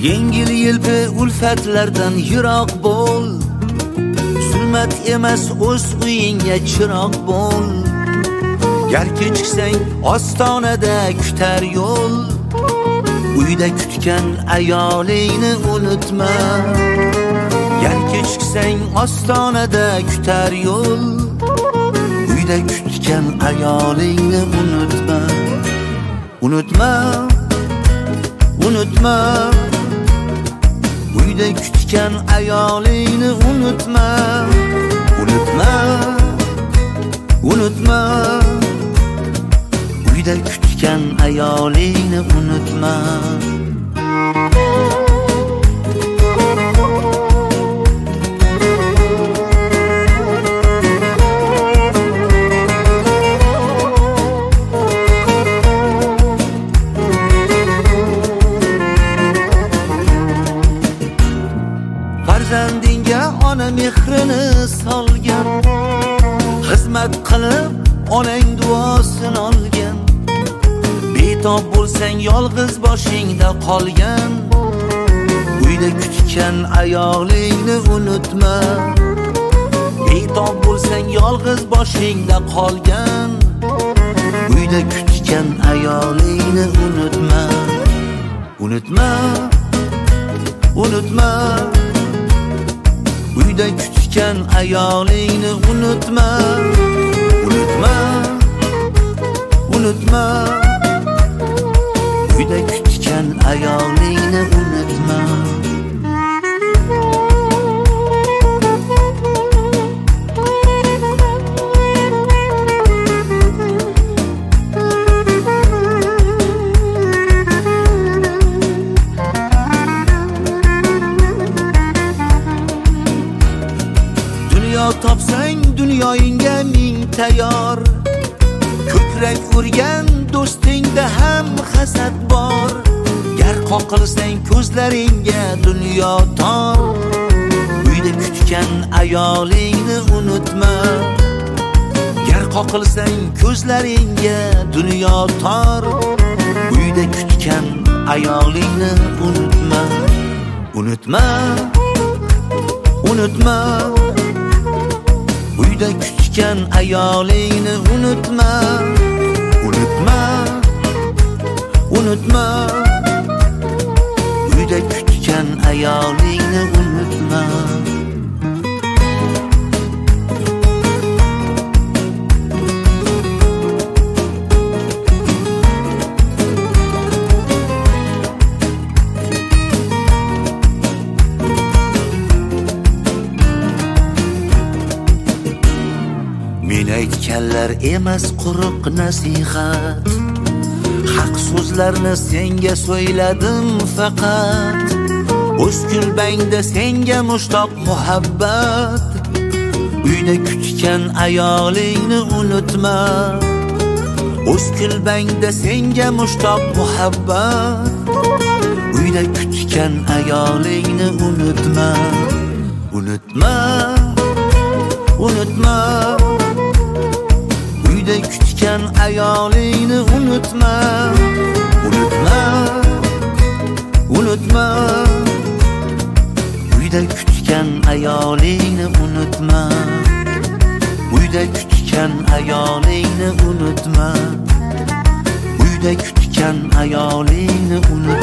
Yengil yelpi ulfatlardan yiroq bo'l. Zulmat emas o'z uyingga chiroq bo'l. Gar kechiksang ostonada kutar yo'l. Uyda kutgan ayolingni unutma. Gar kechiksang ostonada kutar yo'l. Uyda kutgan ayolingni unutma. Unutma, unutma. Uyda kutgan ayolingni unutma. Unutma, unutma. Uyda kutgan ayolingni unutma. Farzandingga ona mehrini solgan, xizmat qilib onang duosini olgan. Betob bo'lsang yolg'iz boshingda qolgan. Uyda kutgan ayolingni unutma. Betob bo'lsang yolg'iz boshingda qolgan. Uyda kutgan ayolingni unutma. Unutma, unutma. Uyda kutgan ayolingni unutma. Unutma, unutma. Uyda kutgan ayolingni unutma. Topsang dunyoyingga ming tayyor. Ko'krak urgan do'stingda ham hasad bor. Gar qoqilsang ko'zlaringga dunyo tor. Uyda kutgan ayolingni unutma. Gar qoqilsang ko'zlaringga dunyo tor. Uyda kutgan ayolingni unutma. Unutma, unutma. Uyda kutgan ayolingni unutma. Unutma, unutma. Uyda kutgan ayolingni unutma. Men aytganlar emas quruq nasihat. Haq so'zlarni senga so'yladim faqat. O'z kulbangda senga mushtoq muhabbat. Uyda kutgan ayolingni unutma. O'z kulbangda senga mushtoq muhabbat. Uyda kutgan ayolingni unutma. Unutma, unutma. Uyda kutgan ayolingni unutma. Unutma, unutma. Uyda kutgan ayolingni unutma. Uyda kutgan ayolingni unutma. Uyda kutgan ayolingni unutma.